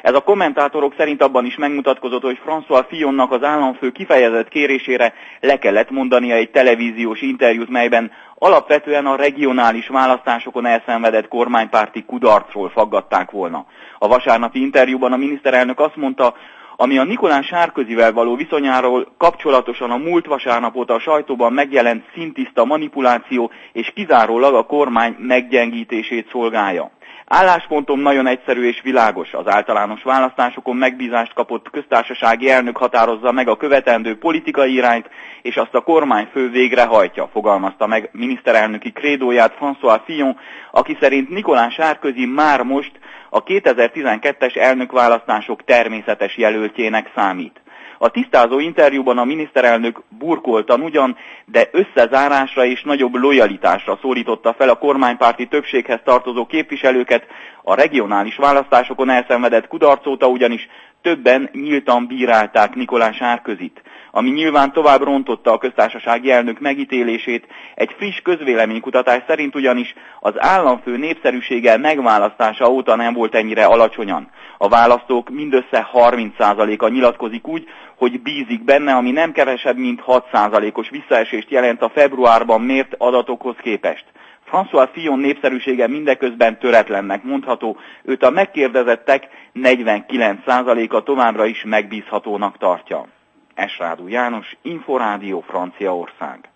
Ez a kommentátorok szerint abban is megmutatkozott, hogy François Fillonnak az államfő kifejezett kérésére le kellett mondania egy televíziós interjút, melyben alapvetően a regionális választásokon elszenvedett kormánypárti kudarcról faggatták volna. A vasárnapi interjúban a miniszterelnök azt mondta, ami a Nicolas Sarkozyvel való viszonyáról kapcsolatosan a múlt vasárnap óta a sajtóban megjelent szintiszta manipuláció és kizárólag a kormány meggyengítését szolgálja. Álláspontom nagyon egyszerű és világos. Az általános választásokon megbízást kapott köztársasági elnök határozza meg a követendő politikai irányt, és azt a kormányfő végrehajtja, fogalmazta meg miniszterelnöki krédóját François Fillon, aki szerint Nicolas Sarkozy már most a 2012-es elnökválasztások természetes jelöltjének számít. A tisztázó interjúban a miniszterelnök burkoltan ugyan, de összezárásra és nagyobb lojalitásra szólította fel a kormánypárti többséghez tartozó képviselőket, a regionális választásokon elszenvedett kudarc óta ugyanis többen nyíltan bírálták Nicolas Sarkozyt, ami nyilván tovább rontotta a köztársasági elnök megítélését. Egy friss közvéleménykutatás szerint ugyanis az államfő népszerűsége megválasztása óta nem volt ennyire alacsonyan. A választók mindössze 30%-a nyilatkozik úgy, hogy bízik benne, ami nem kevesebb, mint 6%-os visszaesést jelent a februárban mért adatokhoz képest. François Fillon népszerűsége mindeközben töretlennek mondható, őt a megkérdezettek 49%-a továbbra is megbízhatónak tartja. Esrádú János, Inforádió, Franciaország.